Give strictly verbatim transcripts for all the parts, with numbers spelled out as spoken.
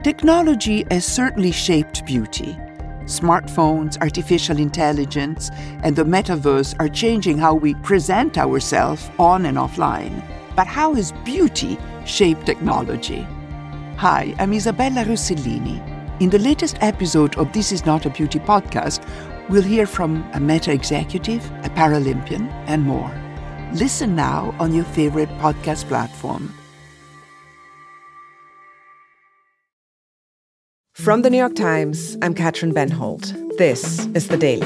Technology has certainly shaped beauty. Smartphones, artificial intelligence, and the metaverse are changing how we present ourselves on and offline. But how has beauty shaped technology? Hi, I'm Isabella Rossellini. In the latest episode of This Is Not a Beauty podcast, we'll hear from a Meta executive, a Paralympian, and more. Listen now on your favorite podcast platform. From the New York Times, I'm Katrin Benholt. This is The Daily.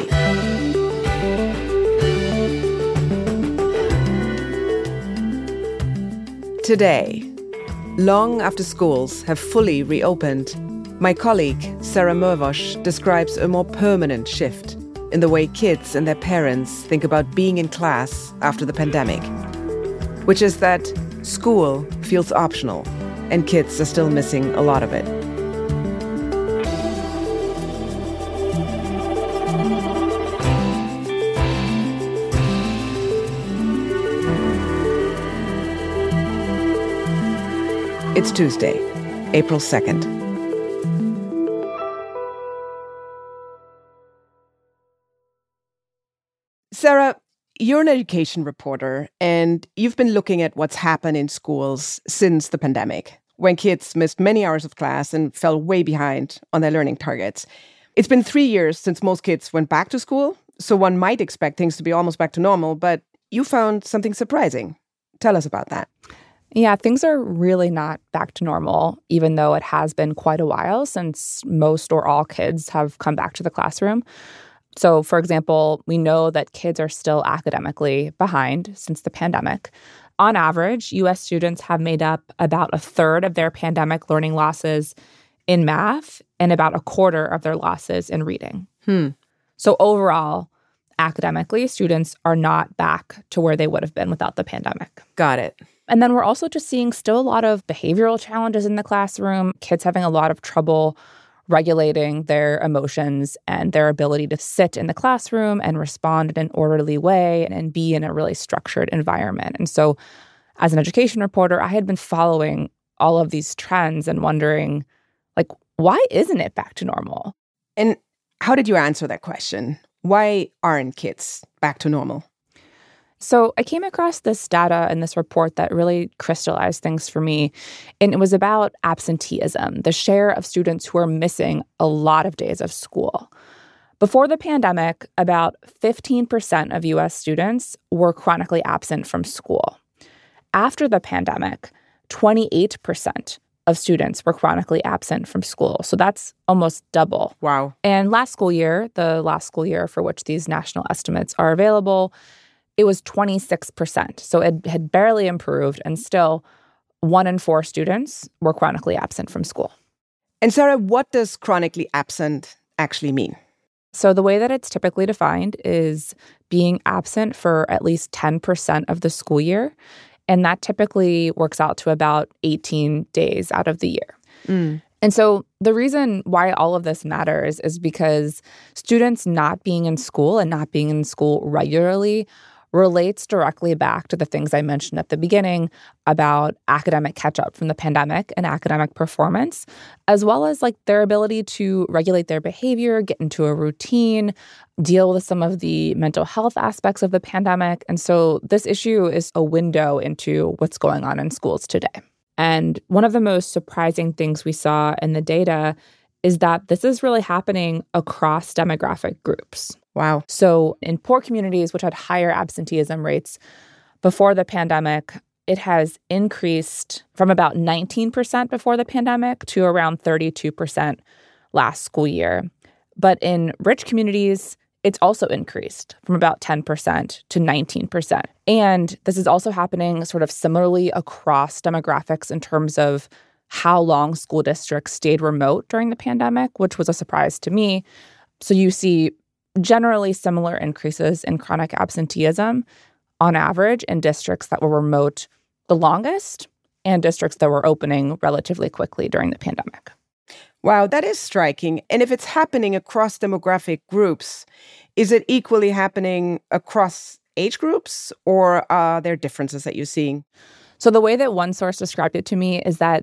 Today, long after schools have fully reopened, my colleague, Sarah Mrvosh, describes a more permanent shift in the way kids and their parents think about being in class after the pandemic, which is that school feels optional and kids are still missing a lot of it. It's Tuesday, April second. Sarah, you're an education reporter, and you've been looking at what's happened in schools since the pandemic, when kids missed many hours of class and fell way behind on their learning targets. It's been three years since most kids went back to school, so one might expect things to be almost back to normal, but you found something surprising. Tell us about that. Yeah, things are really not back to normal, even though it has been quite a while since most or all kids have come back to the classroom. So, for example, we know that kids are still academically behind since the pandemic. On average, U S students have made up about a third of their pandemic learning losses in math and about a quarter of their losses in reading. Hmm. So overall, academically, students are not back to where they would have been without the pandemic. Got it. And then we're also just seeing still a lot of behavioral challenges in the classroom, kids having a lot of trouble regulating their emotions and their ability to sit in the classroom and respond in an orderly way and be in a really structured environment. And so as an education reporter, I had been following all of these trends and wondering, like, why isn't it back to normal? And how did you answer that question? Why aren't kids back to normal? So I came across this data and this report that really crystallized things for me. And it was about absenteeism, the share of students who are missing a lot of days of school. Before the pandemic, about fifteen percent of U S students were chronically absent from school. After the pandemic, twenty-eight percent of students were chronically absent from school. So that's almost double. Wow. And last school year, the last school year for which these national estimates are available, it was twenty-six percent. So it had barely improved, and still one in four students were chronically absent from school. And Sarah, what does chronically absent actually mean? So the way that it's typically defined is being absent for at least ten percent of the school year. And that typically works out to about eighteen days out of the year. Mm. And so the reason why all of this matters is because students not being in school and not being in school regularly relates directly back to the things I mentioned at the beginning about academic catch-up from the pandemic and academic performance, as well as like their ability to regulate their behavior, get into a routine, deal with some of the mental health aspects of the pandemic. And so this issue is a window into what's going on in schools today. And one of the most surprising things we saw in the data is that this is really happening across demographic groups. Wow. So in poor communities, which had higher absenteeism rates before the pandemic, it has increased from about nineteen percent before the pandemic to around thirty-two percent last school year. But in rich communities, it's also increased from about ten percent to nineteen percent. And this is also happening sort of similarly across demographics in terms of how long school districts stayed remote during the pandemic, which was a surprise to me. So you see generally similar increases in chronic absenteeism on average in districts that were remote the longest and districts that were opening relatively quickly during the pandemic. Wow, that is striking. And if it's happening across demographic groups, is it equally happening across age groups, or are there differences that you're seeing? So the way that one source described it to me is that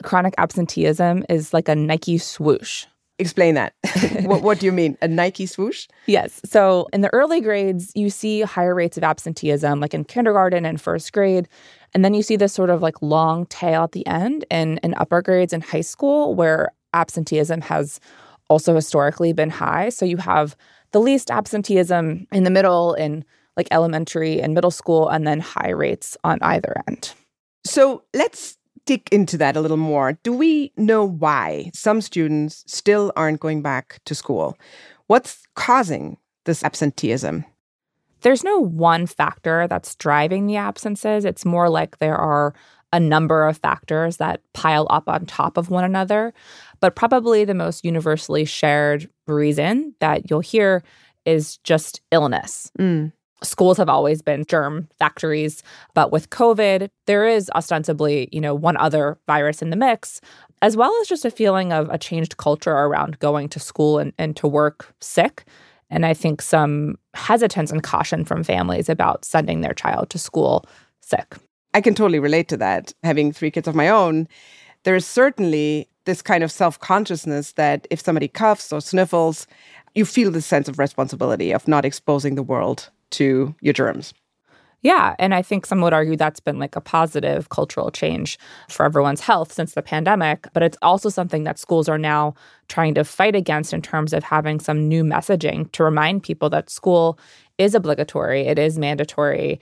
chronic absenteeism is like a Nike swoosh. Explain that. what, what do you mean? A Nike swoosh? Yes. So in the early grades, you see higher rates of absenteeism, like in kindergarten and first grade. And then you see this sort of like long tail at the end in, in upper grades in high school, where absenteeism has also historically been high. So you have the least absenteeism in the middle in like elementary and middle school, and then high rates on either end. So let's dig into that a little more. Do we know why some students still aren't going back to school? What's causing this absenteeism? There's no one factor that's driving the absences. It's more like there are a number of factors that pile up on top of one another. But probably the most universally shared reason that you'll hear is just illness. Mm. Schools have always been germ factories, but with COVID, there is ostensibly, you know, one other virus in the mix, as well as just a feeling of a changed culture around going to school and, and to work sick. And I think some hesitance and caution from families about sending their child to school sick. I can totally relate to that. Having three kids of my own, there's certainly this kind of self-consciousness that if somebody coughs or sniffles, you feel the sense of responsibility of not exposing the world to your germs. Yeah, and I think some would argue that's been like a positive cultural change for everyone's health since the pandemic, but it's also something that schools are now trying to fight against in terms of having some new messaging to remind people that school is obligatory, it is mandatory,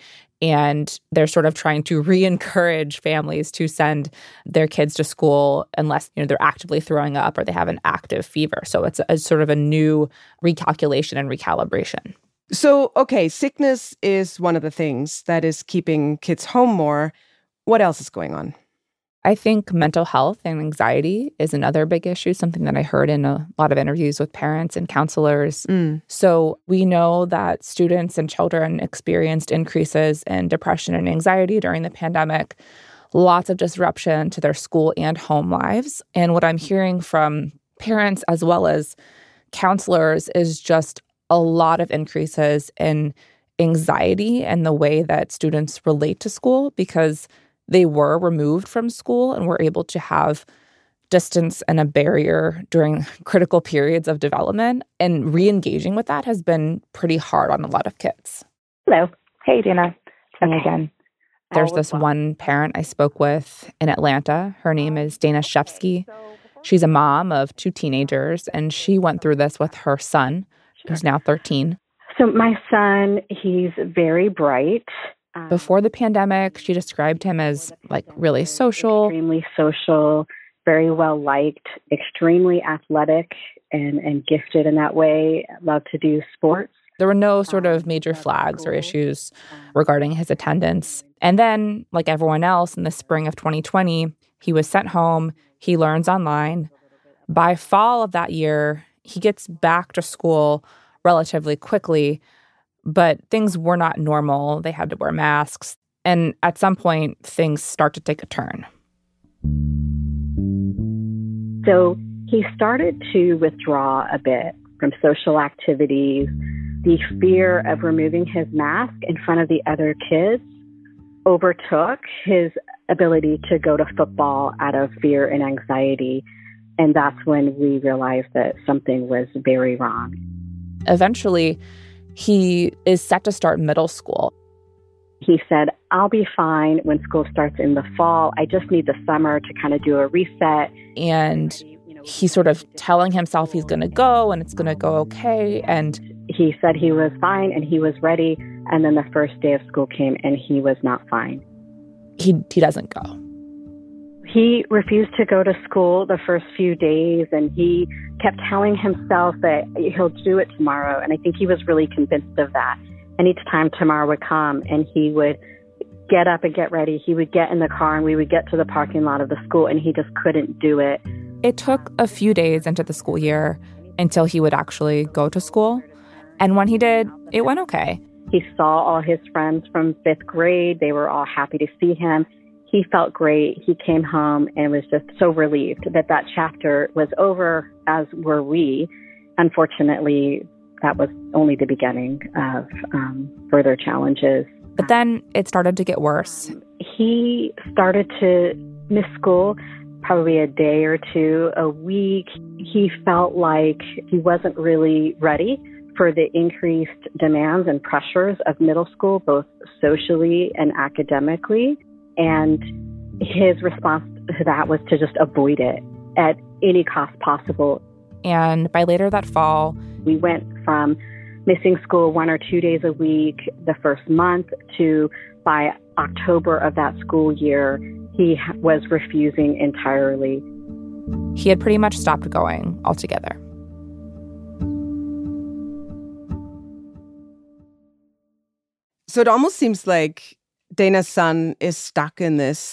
and they're sort of trying to re-encourage families to send their kids to school unless, you know, they're actively throwing up or they have an active fever. So it's a, a sort of a new recalculation and recalibration. So, okay, sickness is one of the things that is keeping kids home more. What else is going on? I think mental health and anxiety is another big issue, something that I heard in a lot of interviews with parents and counselors. Mm. So we know that students and children experienced increases in depression and anxiety during the pandemic, lots of disruption to their school and home lives. And what I'm hearing from parents as well as counselors is just a lot of increases in anxiety and the way that students relate to school because they were removed from school and were able to have distance and a barrier during critical periods of development. And re-engaging with that has been pretty hard on a lot of kids. Hello. Hey, Dana. It's me again. There's this one parent I spoke with in Atlanta. Her name is Dana Shefsky. She's a mom of two teenagers, and she went through this with her son, who's now thirteen. So my son, he's very bright. Um, Before the pandemic, she described him as like really social. Extremely social, very well liked, extremely athletic and, and gifted in that way, loved to do sports. There were no sort of major flags or issues regarding his attendance. And then, like everyone else, in the spring of twenty twenty, he was sent home. He learns online. By fall of that year, he gets back to school relatively quickly, but things were not normal. They had to wear masks. And at some point, things start to take a turn. So he started to withdraw a bit from social activities. The fear of removing his mask in front of the other kids overtook his ability to go to football out of fear and anxiety. And that's when we realized that something was very wrong. Eventually, he is set to start middle school. He said, I'll be fine when school starts in the fall. I just need the summer to kind of do a reset. And he's sort of telling himself he's going to go and it's going to go okay. And he said he was fine and he was ready. And then the first day of school came and he was not fine. He he doesn't go. He refused to go to school the first few days, and he kept telling himself that he'll do it tomorrow. And I think he was really convinced of that. And each time tomorrow would come and he would get up and get ready, he would get in the car and we would get to the parking lot of the school, and he just couldn't do it. It took a few days into the school year until he would actually go to school. And when he did, it went okay. He saw all his friends from fifth grade. They were all happy to see him. He felt great. He came home and was just so relieved that that chapter was over, as were we. Unfortunately, that was only the beginning of um, further challenges. But then it started to get worse. He started to miss school probably a day or two a week. He felt like he wasn't really ready for the increased demands and pressures of middle school, both socially and academically. And his response to that was to just avoid it at any cost possible. And by later that fall, we went from missing school one or two days a week the first month to by October of that school year, he was refusing entirely. He had pretty much stopped going altogether. So it almost seems like Dana's son is stuck in this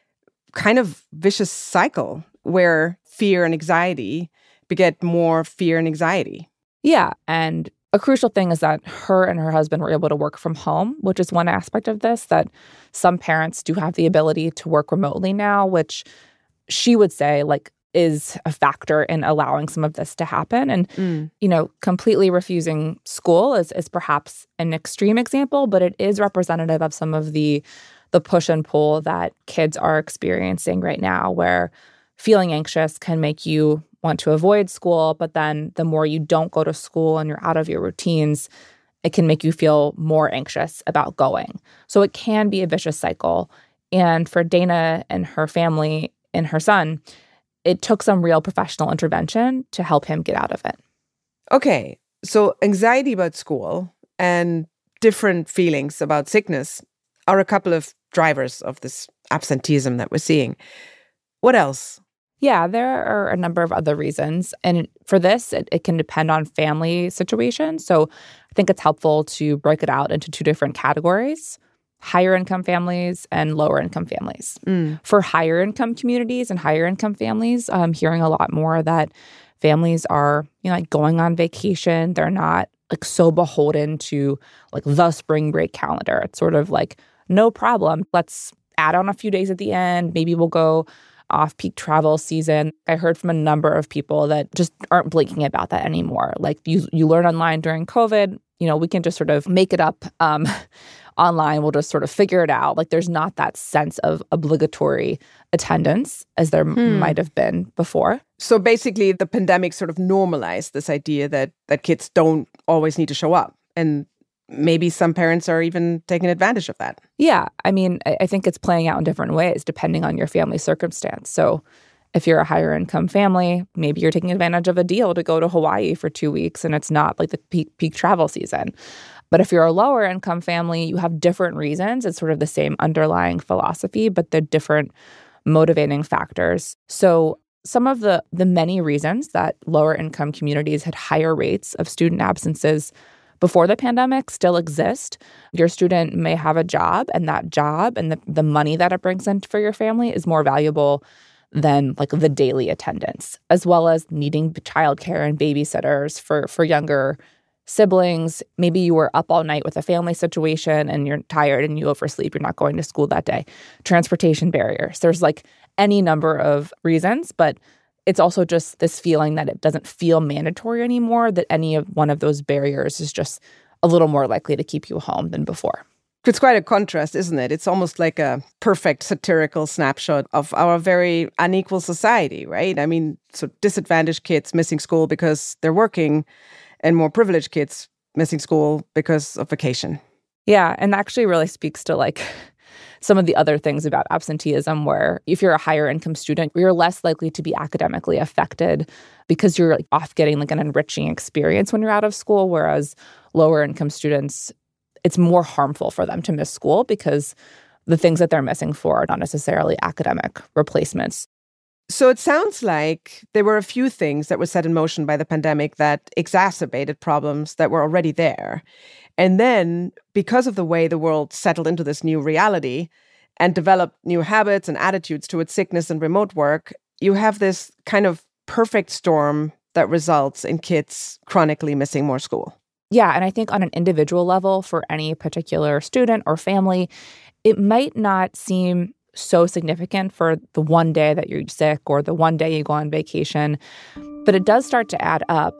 kind of vicious cycle where fear and anxiety beget more fear and anxiety. Yeah, and a crucial thing is that her and her husband were able to work from home, which is one aspect of this, that some parents do have the ability to work remotely now, which she would say, like, is a factor in allowing some of this to happen. And, mm. you know, completely refusing school is, is perhaps an extreme example, but it is representative of some of the, the push and pull that kids are experiencing right now, where feeling anxious can make you want to avoid school, but then the more you don't go to school and you're out of your routines, it can make you feel more anxious about going. So it can be a vicious cycle. And for Dana and her family and her son, it took some real professional intervention to help him get out of it. Okay, so anxiety about school and different feelings about sickness are a couple of drivers of this absenteeism that we're seeing. What else? Yeah, there are a number of other reasons. And for this, it, it can depend on family situations. So I think it's helpful to break it out into two different categories: higher income families and lower income families. Mm. For higher income communities and higher income families, I'm hearing a lot more that families are, you know, like going on vacation. They're not like so beholden to like the spring break calendar. It's sort of like, no problem. Let's add on a few days at the end. Maybe we'll go off-peak travel season. I heard from a number of people that just aren't blinking about that anymore. Like you, you learn online during COVID, you know, we can just sort of make it up um, online. We'll just sort of figure it out. Like there's not that sense of obligatory attendance as there hmm. m- might have been before. So basically the pandemic sort of normalized this idea that that kids don't always need to show up. And maybe some parents are even taking advantage of that. Yeah. I mean, I, I think it's playing out in different ways depending on your family circumstance. So if you're a higher income family, maybe you're taking advantage of a deal to go to Hawaii for two weeks and it's not like the peak peak travel season. But if you're a lower income family, you have different reasons. It's sort of the same underlying philosophy, but they're different motivating factors. So some of the the many reasons that lower income communities had higher rates of student absences before the pandemic still exist. Your student may have a job, and that job and the, the money that it brings in for your family is more valuable than like the daily attendance, as well as needing childcare and babysitters for, for younger siblings. Maybe you were up all night with a family situation and you're tired and you oversleep. You're not going to school that day. Transportation barriers. There's like any number of reasons, but it's also just this feeling that it doesn't feel mandatory anymore, that any of one of those barriers is just a little more likely to keep you home than before. It's quite a contrast, isn't it? It's almost like a perfect satirical snapshot of our very unequal society, right? I mean, so disadvantaged kids missing school because they're working and more privileged kids missing school because of vacation. Yeah, and that actually really speaks to like some of the other things about absenteeism, where if you're a higher income student, you're less likely to be academically affected because you're like off getting like an enriching experience when you're out of school, whereas lower income students, it's more harmful for them to miss school because the things that they're missing for are not necessarily academic replacements. So it sounds like there were a few things that were set in motion by the pandemic that exacerbated problems that were already there. And then, because of the way the world settled into this new reality and developed new habits and attitudes towards sickness and remote work, you have this kind of perfect storm that results in kids chronically missing more school. Yeah, and I think on an individual level for any particular student or family, it might not seem so significant for the one day that you're sick or the one day you go on vacation, but it does start to add up.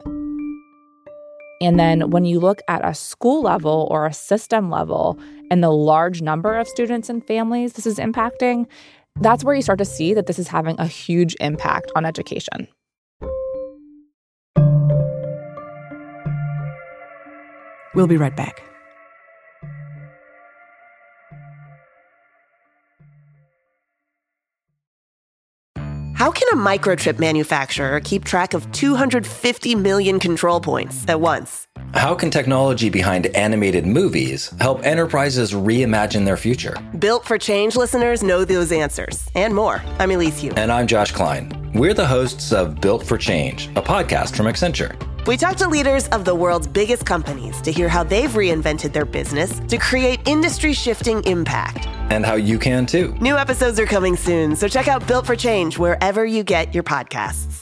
And then when you look at a school level or a system level and the large number of students and families this is impacting, That's where you start to see that this is having a huge impact on education. We'll be right back. How can a microchip manufacturer keep track of two hundred fifty million control points at once? How can technology behind animated movies help enterprises reimagine their future? Built for Change listeners know those answers and more. I'm Elise Hu. And I'm Josh Klein. We're the hosts of Built for Change, a podcast from Accenture. We talk to leaders of the world's biggest companies to hear how they've reinvented their business to create industry-shifting impact. And how you can too. New episodes are coming soon, so check out Built for Change wherever you get your podcasts.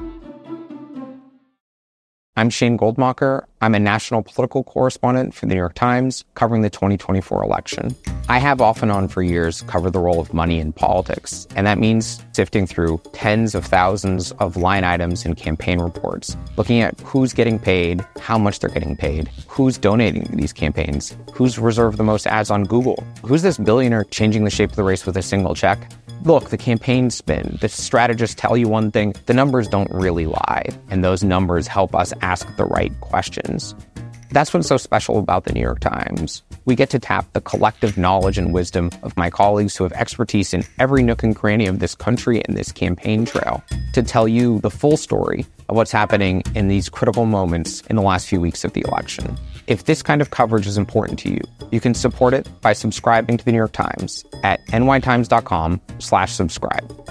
I'm Shane Goldmacher. I'm a national political correspondent for the New York Times, covering the twenty twenty-four election. I have off and on for years covered the role of money in politics, and that means sifting through tens of thousands of line items in campaign reports, looking at who's getting paid, how much they're getting paid, who's donating to these campaigns, who's reserved the most ads on Google, who's this billionaire changing the shape of the race with a single check. Look, the campaign spin, the strategists tell you one thing, the numbers don't really lie, and those numbers help us ask the right questions. That's what's so special about the New York Times. We get to tap the collective knowledge and wisdom of my colleagues who have expertise in every nook and cranny of this country and this campaign trail to tell you the full story of what's happening in these critical moments in the last few weeks of the election. If this kind of coverage is important to you, you can support it by subscribing to the New York Times at nytimes.com slash subscribe.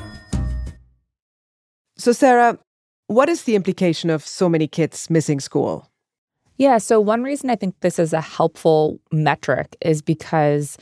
So, Sarah, what is the implication of so many kids missing school? Yeah, so one reason I think this is a helpful metric is because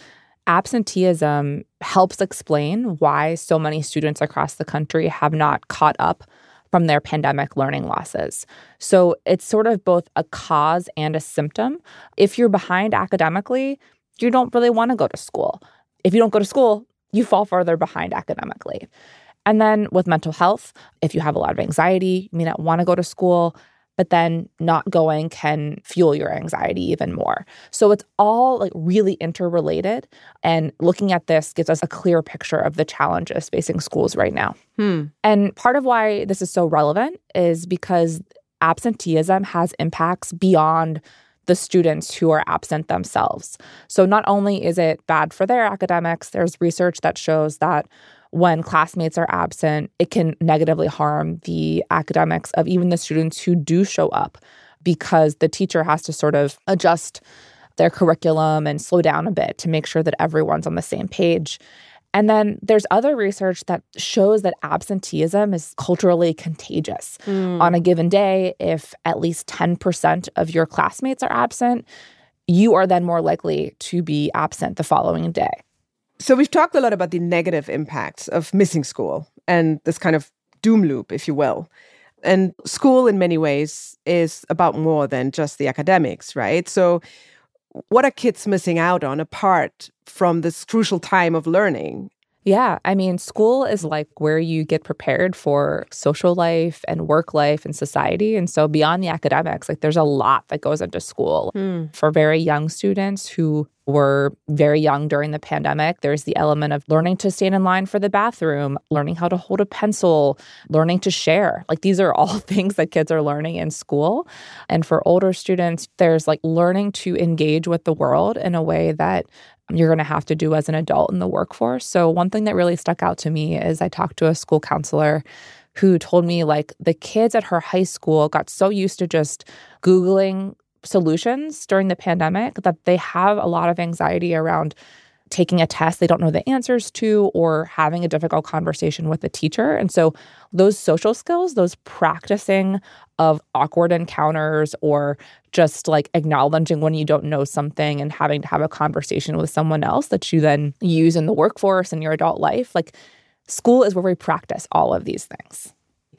absenteeism helps explain why so many students across the country have not caught up from their pandemic learning losses. So it's sort of both a cause and a symptom. If you're behind academically, you don't really want to go to school. If you don't go to school, you fall further behind academically. And then with mental health, if you have a lot of anxiety, you may not want to go to school, but then not going can fuel your anxiety even more. So it's all like really interrelated. And looking at this gives us a clear picture of the challenges facing schools right now. Hmm. And part of why this is so relevant is because absenteeism has impacts beyond the students who are absent themselves. So not only is it bad for their academics, there's research that shows that when classmates are absent, it can negatively harm the academics of even the students who do show up because the teacher has to sort of adjust their curriculum and slow down a bit to make sure that everyone's on the same page. And then there's other research that shows that absenteeism is culturally contagious. Mm. On a given day, if at least ten percent of your classmates are absent, you are then more likely to be absent the following day. So we've talked a lot about the negative impacts of missing school and this kind of doom loop, if you will. And school, in many ways, is about more than just the academics, right? So what are kids missing out on apart from this crucial time of learning? Yeah, I mean, school is like where you get prepared for social life and work life and society. And so beyond the academics, like there's a lot that goes into school. Hmm. For very young students who were very young during the pandemic, there's the element of learning to stand in line for the bathroom, learning how to hold a pencil, learning to share. Like these are all things that kids are learning in school. And for older students, there's like learning to engage with the world in a way that you're going to have to do as an adult in the workforce. So one thing that really stuck out to me is I talked to a school counselor who told me like the kids at her high school got so used to just Googling solutions during the pandemic that they have a lot of anxiety around taking a test they don't know the answers to or having a difficult conversation with the teacher. And so those social skills, those practicing of awkward encounters or just like acknowledging when you don't know something and having to have a conversation with someone else that you then use in the workforce and your adult life, like school is where we practice all of these things.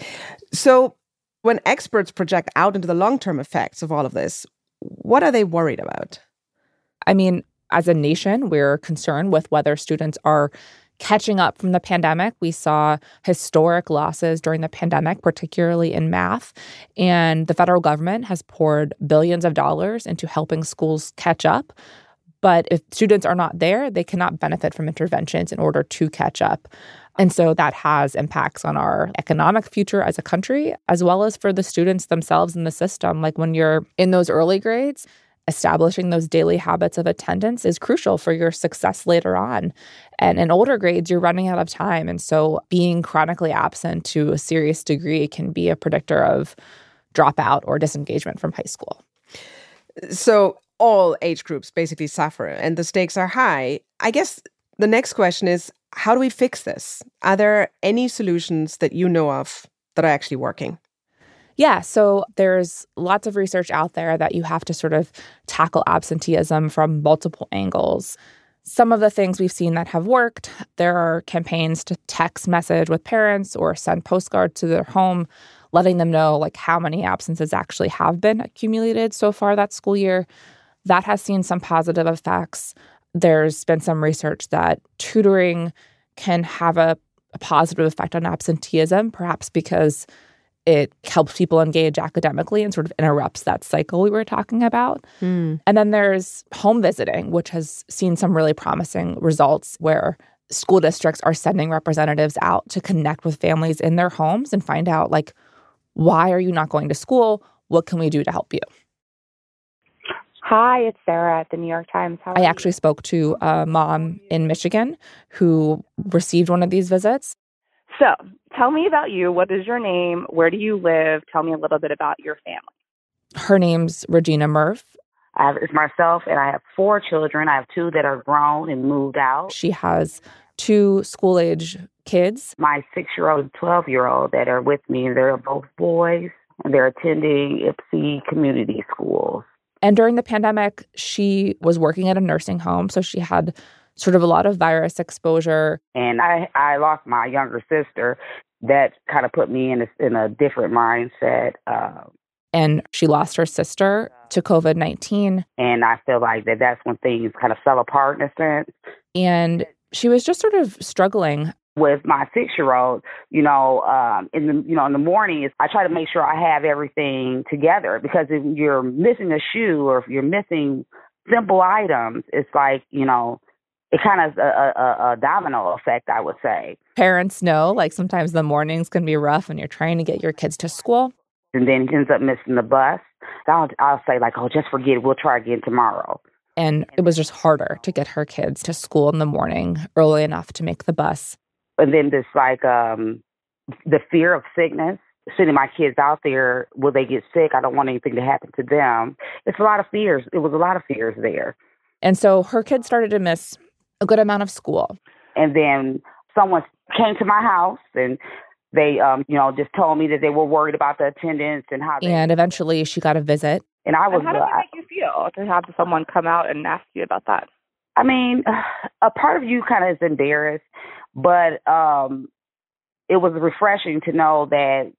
So when experts project out into the long-term effects of all of this, what are they worried about? I mean, as a nation, we're concerned with whether students are catching up from the pandemic. We saw historic losses during the pandemic, particularly in math. And the federal government has poured billions of dollars into helping schools catch up. But if students are not there, they cannot benefit from interventions in order to catch up. And so that has impacts on our economic future as a country, as well as for the students themselves in the system. Like when you're in those early grades, establishing those daily habits of attendance is crucial for your success later on. And in older grades, you're running out of time. And so being chronically absent to a serious degree can be a predictor of dropout or disengagement from high school. So all age groups basically suffer and the stakes are high. I guess the next question is, how do we fix this? Are there any solutions that you know of that are actually working? Yeah, so there's lots of research out there that you have to sort of tackle absenteeism from multiple angles. Some of the things we've seen that have worked, there are campaigns to text message with parents or send postcards to their home, letting them know like how many absences actually have been accumulated so far that school year. That has seen some positive effects. There's been some research that tutoring can have a, a positive effect on absenteeism, perhaps because it helps people engage academically and sort of interrupts that cycle we were talking about. Mm. And then there's home visiting, which has seen some really promising results where school districts are sending representatives out to connect with families in their homes and find out, like, why are you not going to school? What can we do to help you? Hi, it's Sarah at the New York Times. How are I you? actually spoke to a mom in Michigan who received one of these visits. So, tell me about you. What is your name? Where do you live? Tell me a little bit about your family. Her name's Regina Murph. I have, it's myself, and I have four children. I have two that are grown and moved out. She has two school-age kids. My six-year-old and twelve-year-old that are with me, they're both boys, and they're attending I P S E community schools. And during the pandemic, she was working at a nursing home, so she had sort of a lot of virus exposure. And I, I lost my younger sister. That kind of put me in a, in a different mindset. Uh, and she lost her sister to covid nineteen. And I feel like that that's when things kind of fell apart in a sense. And she was just sort of struggling. With my six-year-old, you know, um, in the you know in the mornings, I try to make sure I have everything together, because if you're missing a shoe or if you're missing simple items, it's like, you know, it kind of is a, a, a domino effect, I would say. Parents know, like, sometimes the mornings can be rough when you're trying to get your kids to school. And then he ends up missing the bus. I'll, I'll say, like, oh, just forget it. We'll try again tomorrow. And it was just harder to get her kids to school in the morning early enough to make the bus. And then this, like, um, the fear of sickness, sending my kids out there, will they get sick? I don't want anything to happen to them. It's a lot of fears. It was a lot of fears there. And so her kids started to miss a good amount of school. And then someone came to my house and they, um, you know, just told me that they were worried about the attendance and how they... And eventually she got a visit. And I was... And how did it make you feel to have someone come out and ask you about that? I mean, a part of you kind of is embarrassed, but um, it was refreshing to know that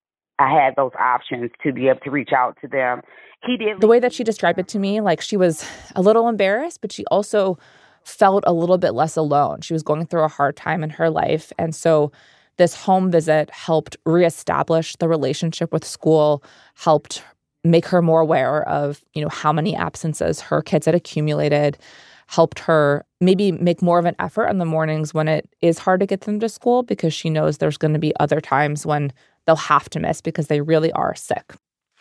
I had those options to be able to reach out to them. He did. The way that she described it to me, like, she was a little embarrassed, but she also felt a little bit less alone. She was going through a hard time in her life. And so this home visit helped reestablish the relationship with school, helped make her more aware of, you know, how many absences her kids had accumulated, helped her maybe make more of an effort in the mornings when it is hard to get them to school, because she knows there's going to be other times when they'll have to miss because they really are sick.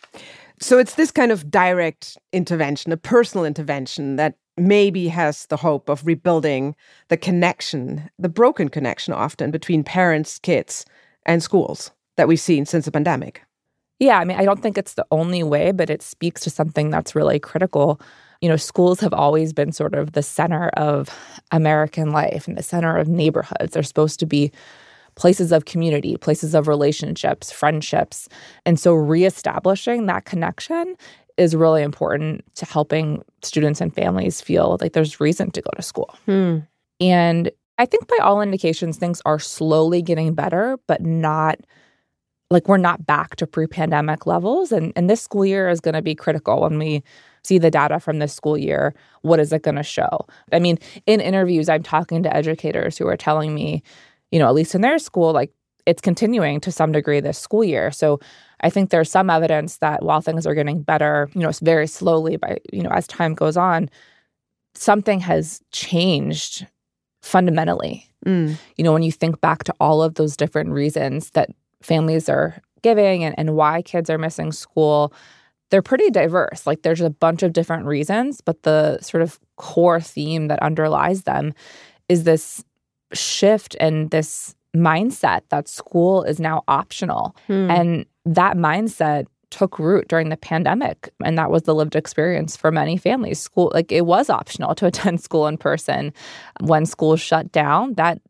So it's this kind of direct intervention, a personal intervention, that maybe has the hope of rebuilding the connection, the broken connection often between parents, kids, and schools that we've seen since the pandemic. Yeah, I mean, I don't think it's the only way, but it speaks to something that's really critical. You know, schools have always been sort of the center of American life and the center of neighborhoods. They're supposed to be places of community, places of relationships, friendships. And so reestablishing that connection is really important to helping students and families feel like there's reason to go to school. Hmm. And I think by all indications, things are slowly getting better, but not, like, we're not back to pre-pandemic levels. And, and this school year is going to be critical when we see the data from this school year. What is it going to show? I mean, in interviews, I'm talking to educators who are telling me, you know, at least in their school, like, it's continuing to some degree this school year. So I think there's some evidence that while things are getting better, you know, very slowly by, you know, as time goes on, something has changed fundamentally. Mm. You know, when you think back to all of those different reasons that families are giving and, and why kids are missing school, they're pretty diverse. Like there's a bunch of different reasons, but the sort of core theme that underlies them is this shift and this mindset that school is now optional. Hmm. And that mindset took root during the pandemic. And that was the lived experience for many families. School, like it was optional to attend school in person. When schools shut down, that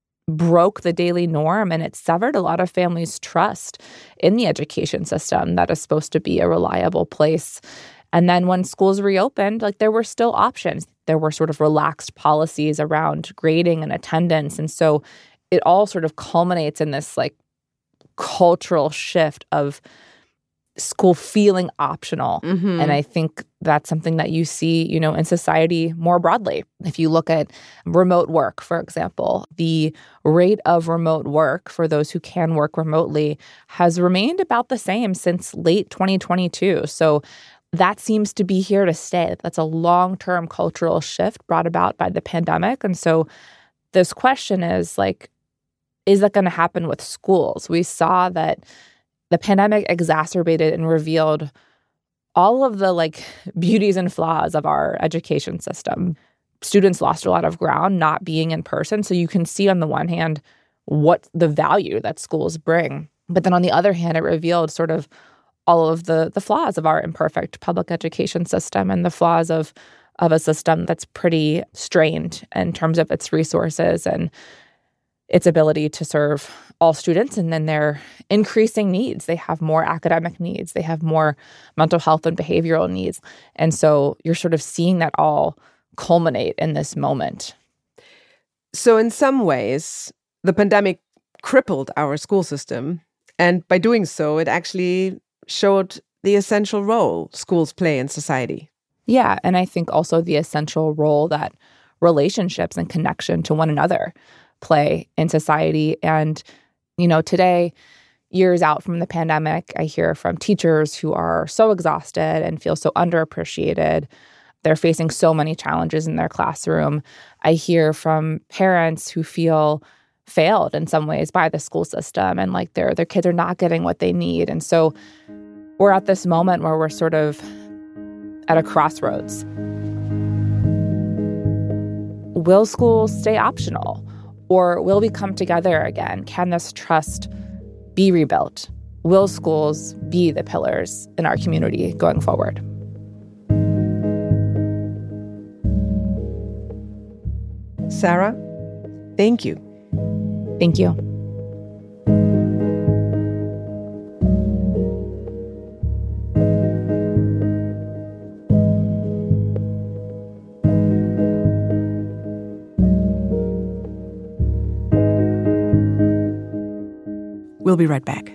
broke the daily norm, and it severed a lot of families' trust in the education system that is supposed to be a reliable place. And then when schools reopened, like there were still options. There were sort of relaxed policies around grading and attendance. And so it all sort of culminates in this like cultural shift of school feeling optional. Mm-hmm. And I think that's something that you see, you know, in society more broadly. If you look at remote work, for example, the rate of remote work for those who can work remotely has remained about the same since late twenty twenty-two. So that seems to be here to stay. That's a long-term cultural shift brought about by the pandemic. And so this question is like, is that going to happen with schools? We saw that the pandemic exacerbated and revealed all of the like beauties and flaws of our education system. Students lost a lot of ground not being in person. So you can see on the one hand what the value that schools bring. But then on the other hand, it revealed sort of all of the the flaws of our imperfect public education system and the flaws of of a system that's pretty strained in terms of its resources and its ability to serve all students, and then their increasing needs. They have more academic needs. They have more mental health and behavioral needs. And so you're sort of seeing that all culminate in this moment. So in some ways, the pandemic crippled our school system. And by doing so, it actually showed the essential role schools play in society. Yeah, and I think also the essential role that relationships and connection to one another play in society. And, you know, today, years out from the pandemic, I hear from teachers who are so exhausted and feel so underappreciated. They're facing so many challenges in their classroom. I hear from parents who feel failed in some ways by the school system and like their their kids are not getting what they need. And so we're at this moment where we're sort of at a crossroads. Will schools stay optional? Or will we come together again? Can this trust be rebuilt? Will schools be the pillars in our community going forward? Sarah, thank you. Thank you. We'll be right back.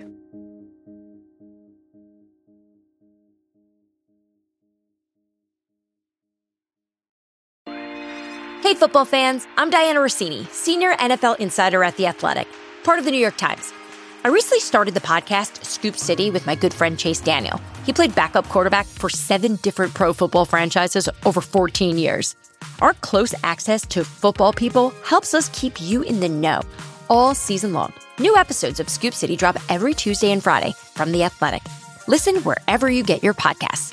Hey, football fans. I'm Diana Rossini, senior N F L insider at The Athletic, part of the New York Times. I recently started the podcast Scoop City with my good friend Chase Daniel. He played backup quarterback for seven different pro football franchises over fourteen years. Our close access to football people helps us keep you in the know all season long. New episodes of Scoop City drop every Tuesday and Friday from The Athletic. Listen wherever you get your podcasts.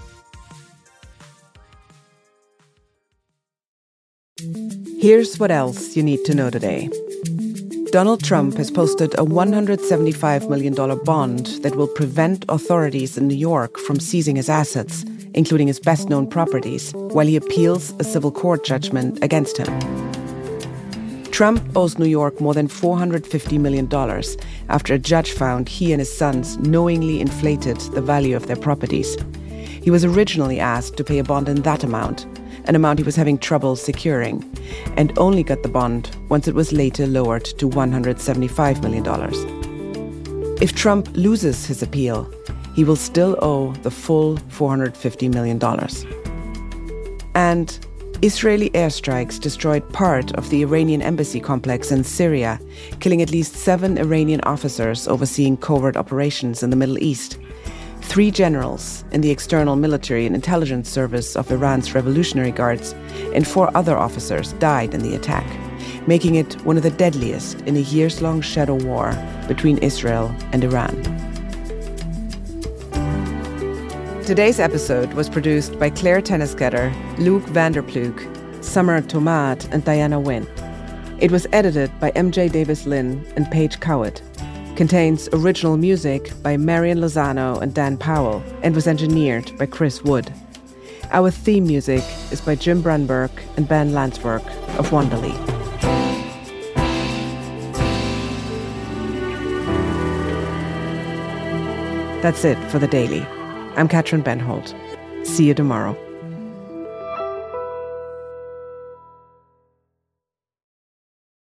Here's what else you need to know today. Donald Trump has posted a one hundred seventy-five million dollars bond that will prevent authorities in New York from seizing his assets, including his best-known properties, while he appeals a civil court judgment against him. Trump owes New York more than four hundred fifty million dollars after a judge found he and his sons knowingly inflated the value of their properties. He was originally asked to pay a bond in that amount, an amount he was having trouble securing, and only got the bond once it was later lowered to one hundred seventy-five million dollars. If Trump loses his appeal, he will still owe the full four hundred fifty million dollars. And Israeli airstrikes destroyed part of the Iranian embassy complex in Syria, killing at least seven Iranian officers overseeing covert operations in the Middle East. Three generals in the external military and intelligence service of Iran's Revolutionary Guards and four other officers died in the attack, making it one of the deadliest in a years-long shadow war between Israel and Iran. Today's episode was produced by Claire Tennisketter, Luke Vanderploeg, Summer Tomad, and Diana Wynn. It was edited by M J Davis-Lynn and Paige Cowett. Contains original music by Marian Lozano and Dan Powell, and was engineered by Chris Wood. Our theme music is by Jim Brunberg and Ben Landsberg of Wonderly. That's it for The Daily. I'm Katrin Benholt. See you tomorrow.